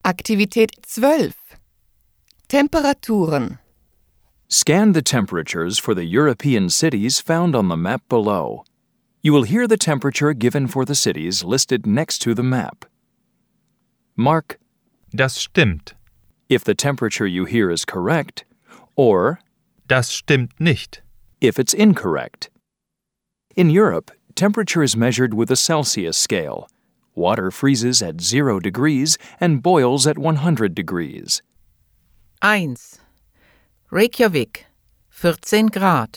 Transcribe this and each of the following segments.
Aktivität 12. Temperaturen. Scan the temperatures for the European cities found on the map below. You will hear the temperature given for the cities listed next to the map. Mark Das stimmt. if the temperature you hear is correct, or Das stimmt nicht. if it's incorrect. In Europe, temperature is measured with a Celsius scale. Water freezes at 0 degrees and boils at 100 degrees. 1. Reykjavik, 14 Grad.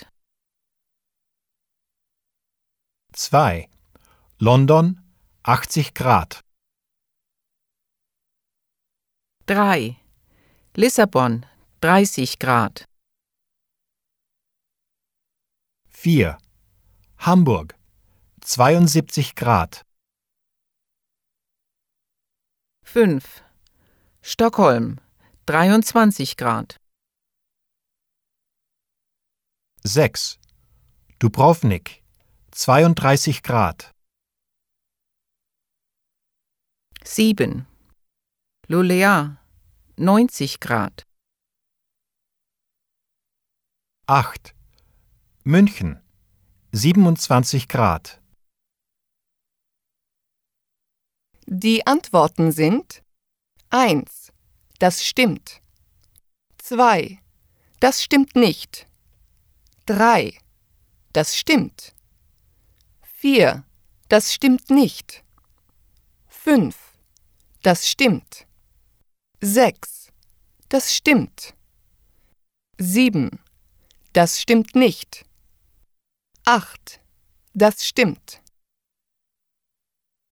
2. London, 80 Grad. 3. Lissabon, 30 Grad. 4. Hamburg, 72 Grad. 5. Stockholm, 23 Grad. 6. Dubrovnik, 32 Grad. 7. Luleå, 90 Grad. 8. München, 27 Grad. Die Antworten sind 1. Das stimmt. 2. Das stimmt nicht. 3. Das stimmt. 4. Das stimmt nicht. 5. Das stimmt. 6. Das stimmt. 7. Das stimmt nicht. 8. Das stimmt.